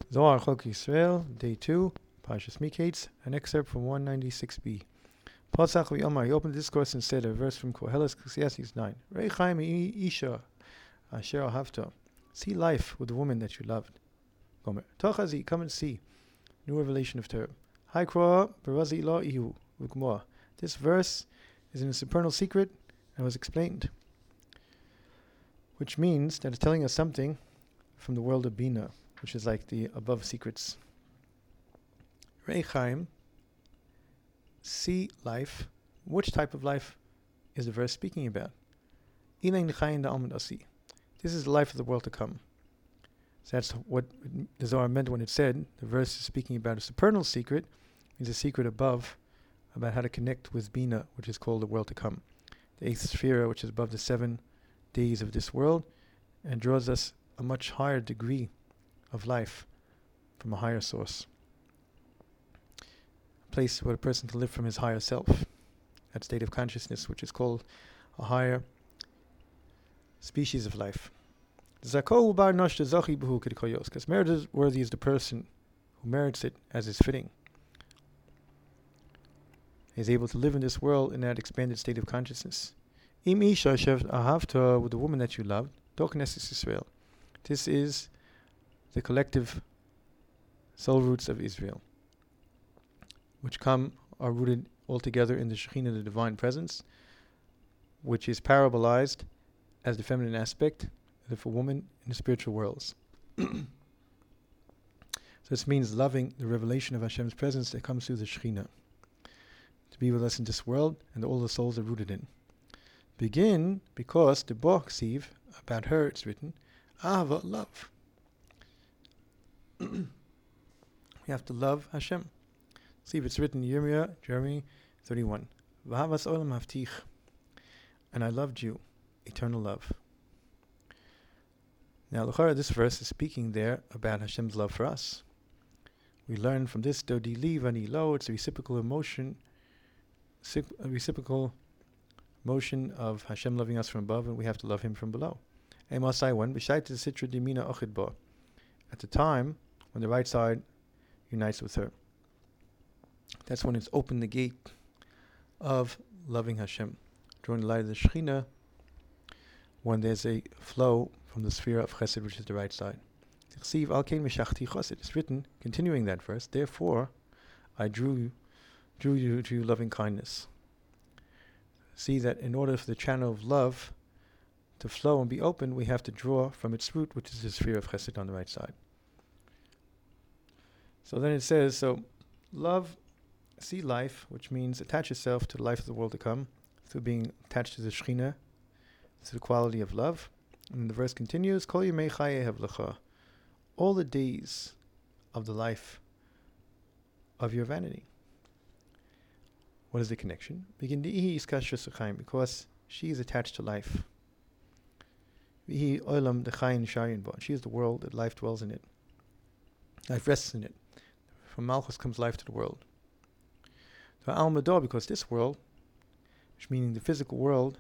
Zohar Chok Yisrael, Day 2, Parshas Miketz, an excerpt from 196b. Pasach v'Yomar, he opened the discourse and said, a verse from Koheles, Ecclesiastes 9. Rei Chaim Isha, Asher Ahavta. See life with the woman that you loved. Gomer. Tochazi, come and see. New revelation of Torah. Hai Kroa, Berazi La Ihu, V'Gmoa. This verse is in a supernal secret and was explained, which means that it's telling us something from the world of Bina, which is like the above secrets. Rei Chaim, see life. Which type of life is the verse speaking about? Ilain Chaim Da'amad Asi. This is the life of the world to come. So that's what the Zohar meant when it said the verse is speaking about a supernal secret, means a secret above, about how to connect with Bina, which is called the world to come. The eighth sphere, which is above the 7 days of this world, and draws us a much higher degree of life from a higher source. A place where a person can live from his higher self, that state of consciousness, which is called a higher species of life. Because merit-worthy is the person who merits it as is fitting. He is able to live in this world in that expanded state of consciousness. With the woman that you loved, this is the collective soul roots of Israel, which are rooted altogether in the Shekhinah, the divine presence, which is parabolized as the feminine aspect of a woman in the spiritual worlds. So this means loving the revelation of Hashem's presence that comes through the Shekhinah, to be with us in this world, and all the souls are rooted in. Begin because the Boch Siv, about her it's written, Ahava, love. We have to love Hashem. See if it's written in Yirmiyah, Jeremy 31. V'havas olam havtich. And I loved you, eternal love. Now, l'chara, this verse is speaking there about Hashem's love for us. We learn from this, Dodi li vani lo, it's a reciprocal motion of Hashem loving us from above, and we have to love Him from below. Emasai one, b'shait sitra dimina ochid ba. At the time when the right side unites with her. That's when it's opened the gate of loving Hashem, drawing the light of the Shekhinah, when there's a flow from the sphere of Chesed, which is the right side. It's written, continuing that verse, therefore I drew you to loving kindness. See that in order for the channel of love to flow and be open, we have to draw from its root, which is the sphere of Chesed on the right side. So then it says, so love, see life, which means attach yourself to the life of the world to come, through being attached to the Shekhinah, to the quality of love. And the verse continues, Kol yemei chayev lecha, all the days of the life of your vanity. What is the connection? Begin di'ihi iskashus chaim, because she is attached to life. Vihi olam dechayin shayin ba, she is the world that life dwells in it. Life rests in it. From Malchus comes life to the world. Because this world, which meaning the physical world,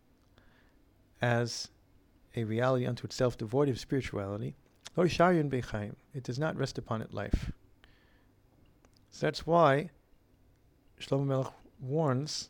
as a reality unto itself devoid of spirituality, it does not rest upon it life. So that's why Shlomo Melech warns,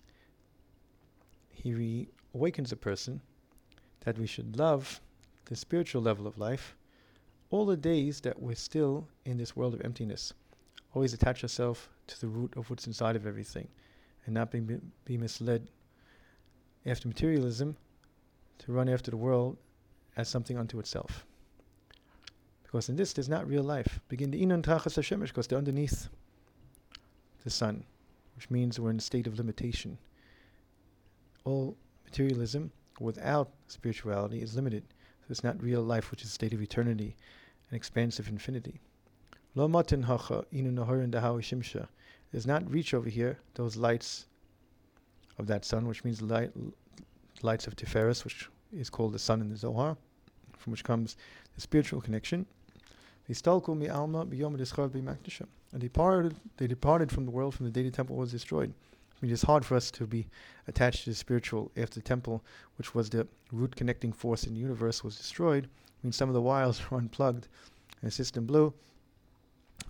he awakens a person that we should love the spiritual level of life all the days that we're still in this world of emptiness. Always attach yourself to the root of what's inside of everything, and not be misled after materialism to run after the world as something unto itself. Because in this, there's not real life. Begin the inon tachas hashemesh, because they're underneath the sun, which means we're in a state of limitation. All materialism without spirituality is limited. So it's not real life, which is a state of eternity and expansive infinity. Lo matin hacha inu nahorin dahawi shimsha. Does not reach over here those lights of that sun, which means the lights of Tiferes, which is called the sun in the Zohar, from which comes the spiritual connection. And they departed from the world from the day the temple was destroyed. I mean, it's hard for us to be attached to the spiritual after the temple, which was the root connecting force in the universe, was destroyed. I mean, some of the wires were unplugged and the system blew,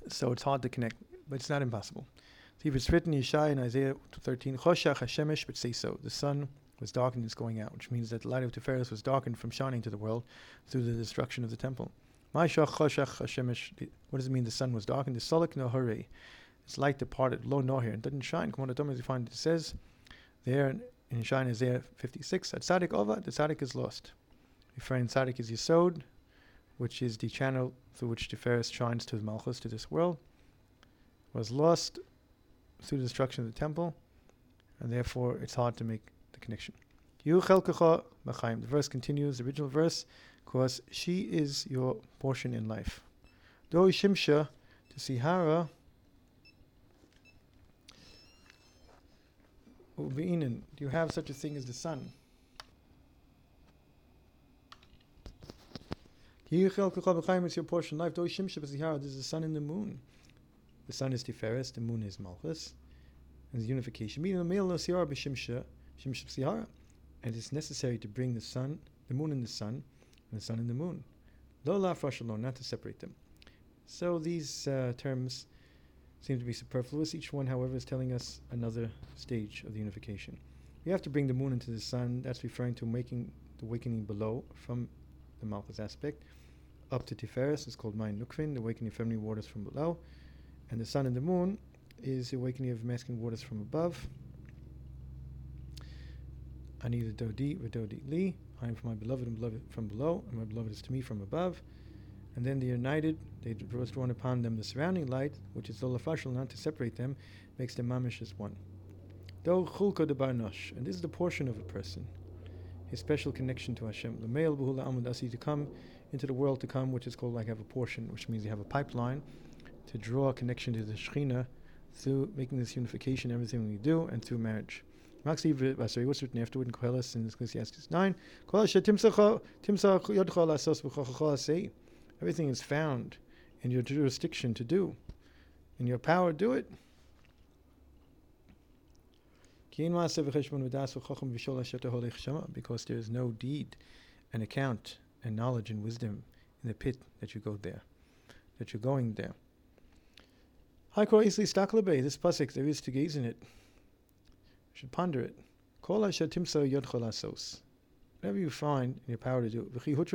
So it's hard to connect, but it's not impossible. See, if it's written in Yeshaya in Isaiah 13, Choshach Hashemesh, but say so. The sun was darkened and it's going out, which means that the light of Tiferes was darkened from shining to the world through the destruction of the temple. What does it mean the sun was darkened? The Solik Nohore. Its light departed, lo noher, and didn't shine. Come on, you find it says there in Shine Isaiah 56, at Tzaddik Ova, the Tzaddik is lost. Referring Tzaddik is Yesod, which is the channel through which Tiferes shines to the Malchus, to this world, was lost through the destruction of the temple, and therefore it's hard to make the connection. The verse continues, the original verse, because she is your portion in life. Do Shimsha to Sihara Ubeinen. Do you have such a thing as the sun? It's your portion in life. Do Shimsha Sihara. This is the sun and the moon. The sun is Tiferes, the moon is Malchus, and the unification. And it's necessary to bring the sun, the moon and the sun, and the sun and the moon. Not to separate them. So these terms seem to be superfluous. Each one, however, is telling us another stage of the unification. We have to bring the moon into the sun. That's referring to making the awakening below from the Malchus aspect up to Tiferes. It's called Mayin Nukvin, the awakening of feminine waters from below. And the sun and the moon is the awakening of masculine waters from above. Ani v'dodi li. I am for my beloved and beloved from below, and my beloved is to me from above. And then they're united. They was drawn upon them the surrounding light, which is Zolafashal, not to separate them, makes them mamish as one. Do chulka de barnosh, and this is the portion of a person, his special connection to Hashem. The male buhula amudasi, to come into the world to come, which is called like have a portion, which means you have a pipeline to draw a connection to the Shekhinah through making this unification, everything we do, and through marriage. What's written afterward in Koheles in Ecclesiastes 9? Everything is found in your jurisdiction to do. In your power, do it. Because there is no deed and account and knowledge and wisdom in the pit that you go there, that you're going there. This pasuk, there is to gaze in it. You should ponder it. Whatever you find in your power to do,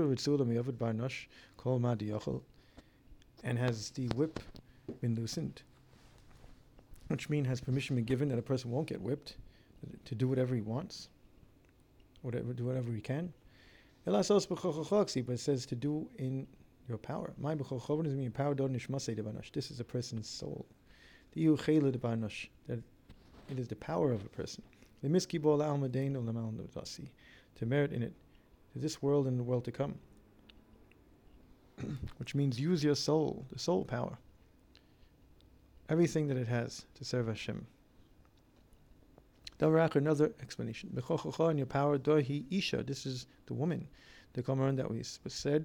and has the whip been loosened, which means has permission been given that a person won't get whipped, to do whatever he wants, do whatever he can. But it says to do in your power. This is a person's soul. That it is the power of a person. To merit in it, to this world and the world to come. Which means use your soul, the soul power. Everything that it has to serve Hashem. Another explanation. In your power, isha, this is the woman. The Qumran that we said,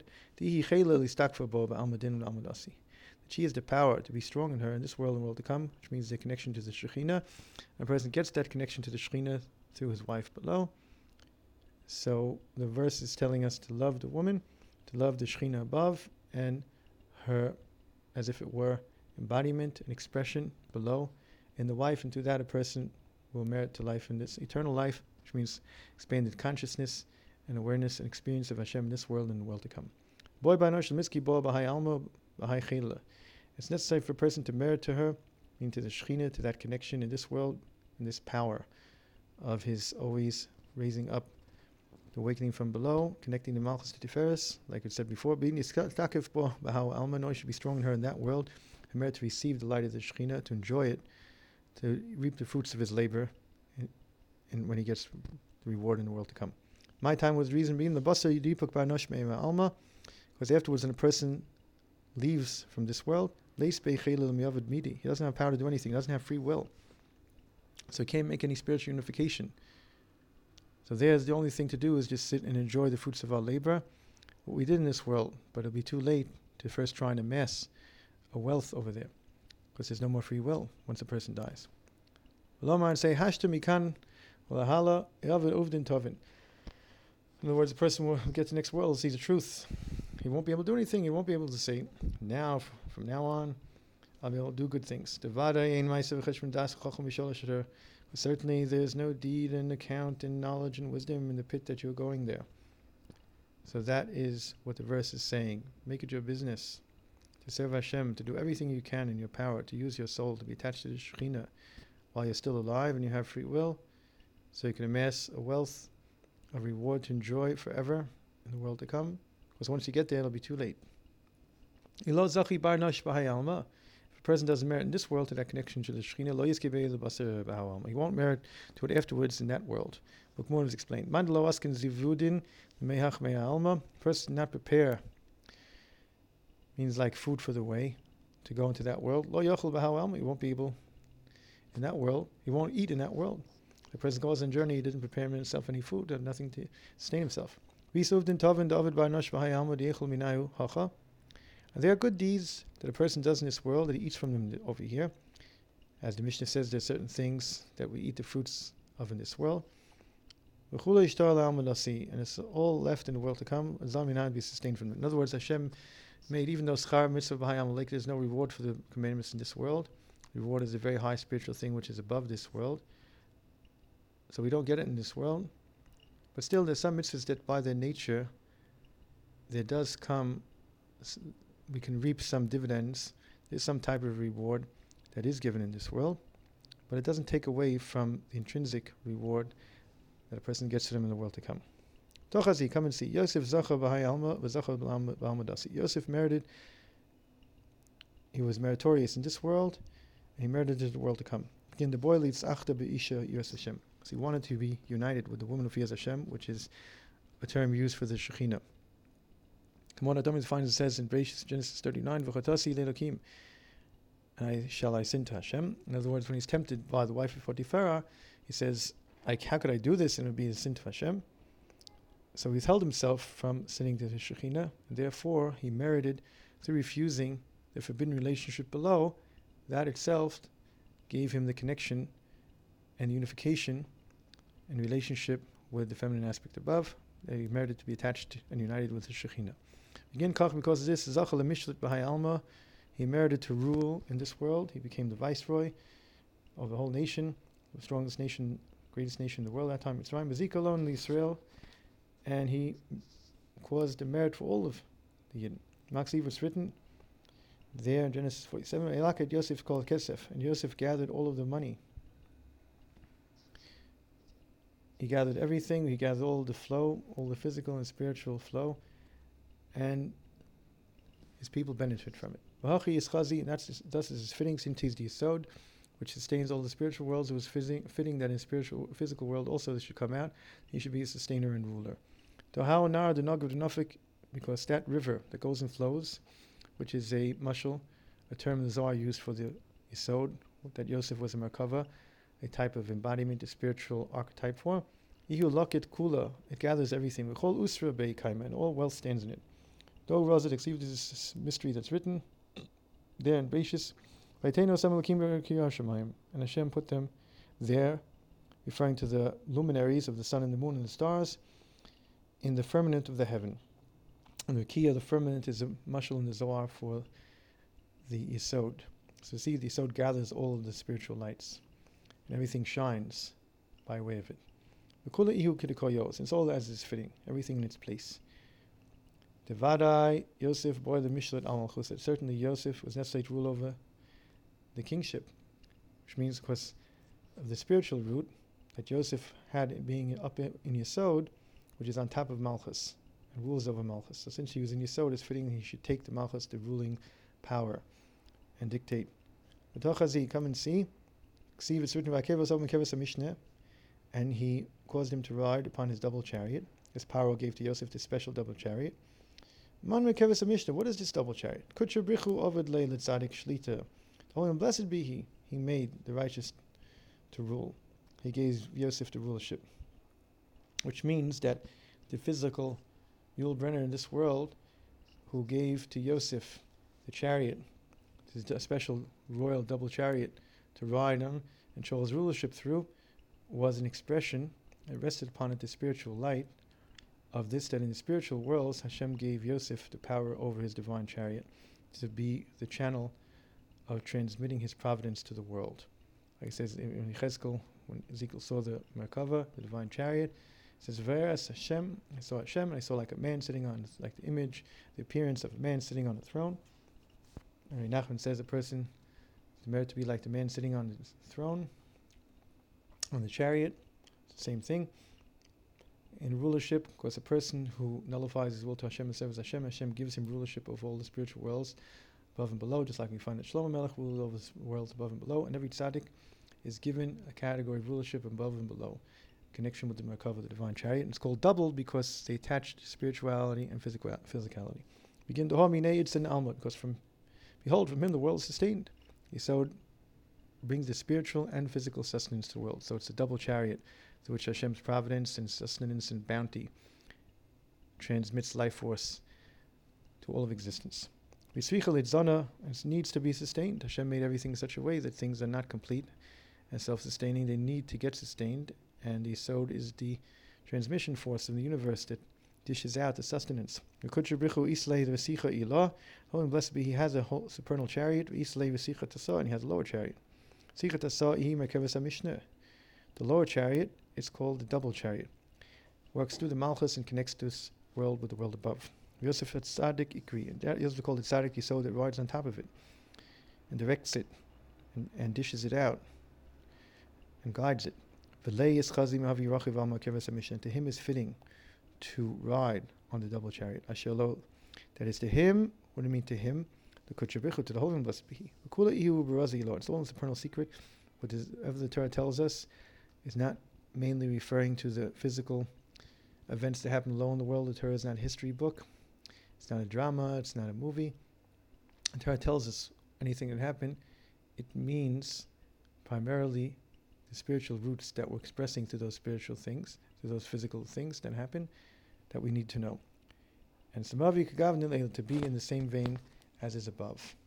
that she has the power to be strong in her in this world and world to come, which means the connection to the Shekhinah. A person gets that connection to the Shekhinah through his wife below. So the verse is telling us to love the woman, to love the Shekhinah above, and her as if it were embodiment and expression below in the wife, and through that a person will merit to life in this eternal life, which means expanded consciousness and awareness and experience of Hashem in this world and the world to come. It's necessary for a person to merit to her, meaning to the Shekhinah, to that connection in this world, in this power of his always raising up, the awakening from below, connecting the Malchus to Tiferes, like it said before, should be strong in her in that world, and merit to receive the light of the Shekhinah, to enjoy it, to reap the fruits of his labor, and when he gets the reward in the world to come. My time was reason being the basar yidipuk barnosh me'ema alma, because afterwards when a person leaves from this world, he doesn't have power to do anything, he doesn't have free will. So he can't make any spiritual unification. So there's the only thing to do is just sit and enjoy the fruits of our labor, what we did in this world, but it'll be too late to first try and amass a wealth over there, because there's no more free will once a person dies. And say, in other words, the person will get to the next world, sees the truth. He won't be able to do anything. He won't be able to say, from now on, I'll be able to do good things. Certainly there's no deed and account and knowledge and wisdom in the pit that you're going there. So that is what the verse is saying. Make it your business to serve Hashem, to do everything you can in your power, to use your soul to be attached to the Shekhinah while you're still alive and you have free will, so you can amass a wealth of reward to enjoy forever in the world to come. Because once you get there, it'll be too late. If a person doesn't merit in this world to that connection to the Shekhinah, he won't merit to it afterwards in that world. Look more is explained. Person not prepare means like food for the way to go into that world. He won't be able in that world. He won't eat in that world. The person goes on a journey, he didn't prepare himself any food, had nothing to sustain himself. And there are good deeds that a person does in this world that he eats from them over here. As the Mishnah says, there are certain things that we eat the fruits of in this world. And it's all left in the world to come. Be sustained from them. In other words, Hashem made, even though schar mitzvah b'hai amalek, there's no reward for the commandments in this world. Reward is a very high spiritual thing which is above this world. So we don't get it in this world. But still, there's some mitzvahs that by their nature, there does come, we can reap some dividends. There's some type of reward that is given in this world. But it doesn't take away from the intrinsic reward that a person gets to them in the world to come. Tochazi, come and see. Yosef zacha b'hai alma v'zacha b'almadasi. Yosef merited, he was meritorious in this world, and he merited in the world to come. Again, the boy leads achta be'isha yiras Hashem. So he wanted to be united with the woman who fears Hashem, which is a term used for the Shekhinah. Tomorrow Adam finds it says in Genesis 39, v'chatasi le'elokim, and I sin to Hashem. In other words, when he's tempted by the wife of Potiphar, he says, how could I do this and it would be a sin to Hashem? So he held himself from sinning to the Shekhinah, and therefore he merited through refusing the forbidden relationship below. That itself gave him the connection and unification and relationship with the feminine aspect above. He merited to be attached and united with the Shekhinah. Again, because of this, Zachal Mishlit B'hai Alma, he merited to rule in this world. He became the viceroy of the whole nation, the strongest nation, greatest nation in the world at that time. It's Mitzrayim, Bezika alone, Israel, and he caused the merit for all of the Yidden. Maksiv was written there in Genesis 47. Elaket Yosef called Kesef, and Yosef gathered all of the money. He gathered everything. He gathered all the flow, all the physical and spiritual flow, and his people benefit from it. V'hachi is chazi, and thus is fitting sintiz the yisod, which sustains all the spiritual worlds. It was fitting that in spiritual, physical world also this should come out. He should be a sustainer and ruler. Tohau nar the nog of the nafik, because that river that goes and flows, which is a mashal, a term the Zohar used for the yisod, that Yosef was a merkava, a type of embodiment, a spiritual archetype for. Ihu lokit kula, it gathers everything. V'chol usra beikaima, and all wealth stands in it. Though Razat exceeds this mystery that's written there in Beishis, and Hashem put them there, referring to the luminaries of the sun and the moon and the stars, in the firmament of the heaven. And the key of the firmament is a mashal in the Zohar for the Yisod. So see, the Yisod gathers all of the spiritual lights, and everything shines by way of it. And it's all as is fitting, everything in its place. Devadai Yosef boy the Mishlat al Malchus. Certainly Yosef was necessary to rule over the kingship, which means because of the spiritual root that Yosef had being up in Yesod, which is on top of Malchus and rules over Malchus. So since he was in Yesod, it's fitting he should take the Malchus, the ruling power, and dictate. V'tochazi, come and see. Ksiv, it's written by Kevos Oven Kevos HaMishneh, and he caused him to ride upon his double chariot. His Paro gave to Yosef this special double chariot. Man Kevos HaMishneh, what is this double chariot? Kutcher Brichu Ovid Le Litzadik Shlita. Oh, and blessed be he made the righteous to rule. He gave Yosef the rulership. Which means that the physical Yul Brenner in this world, who gave to Yosef the chariot, a special royal double chariot to ride on and show his rulership through, was an expression, it rested upon it the spiritual light of this, that in the spiritual worlds Hashem gave Yosef the power over his divine chariot to be the channel of transmitting his providence to the world. Like it says in Yechezkel, when Ezekiel saw the Merkava, the divine chariot, it says, Ve'eras Hashem, I saw Hashem, and I saw like a man sitting on, like the image, the appearance of a man sitting on a throne. And Nachman says a person is merit to be like the man sitting on the throne, on the chariot. It's the same thing. In rulership, of course, a person who nullifies his will to Hashem and serves Hashem, Hashem gives him rulership of all the spiritual worlds above and below, just like we find that Shlomo Melech ruled over the worlds above and below, and every tzaddik is given a category of rulership above and below, connection with the Merkava, the divine chariot. And it's called double because they attach spirituality and physicality. Begin to homine it's an alma, because behold, from him the world is sustained. Yesod brings the spiritual and physical sustenance to the world. So it's a double chariot through which Hashem's providence and sustenance and bounty transmits life force to all of existence. It needs to be sustained. Hashem made everything in such a way that things are not complete and self-sustaining. They need to get sustained, and the Yesod is the transmission force in the universe that dishes out the sustenance. Oh, and blessed be He has a whole supernal chariot, and He has a lower chariot. The lower chariot is called the double chariot. Works through the Malchus and connects this world with the world above. Yosef at Tzaddik Ikri, and that is called the Tzaddik Yesod that rides on top of it and directs it and dishes it out and guides it. To him is fitting to ride on the double chariot. That is to him. What do you mean to him? The Kuchabichu, to the Holy One, blessed be He. It's all a supernal secret. Whatever the Torah tells us is not mainly referring to the physical events that happen below in the world. The Torah is not a history book. It's not a drama. It's not a movie. The Torah tells us anything that happened. It means primarily the spiritual roots that we're expressing to those spiritual things, to those physical things that happen, that we need to know. And Samavi Kagav to be in the same vein as is above.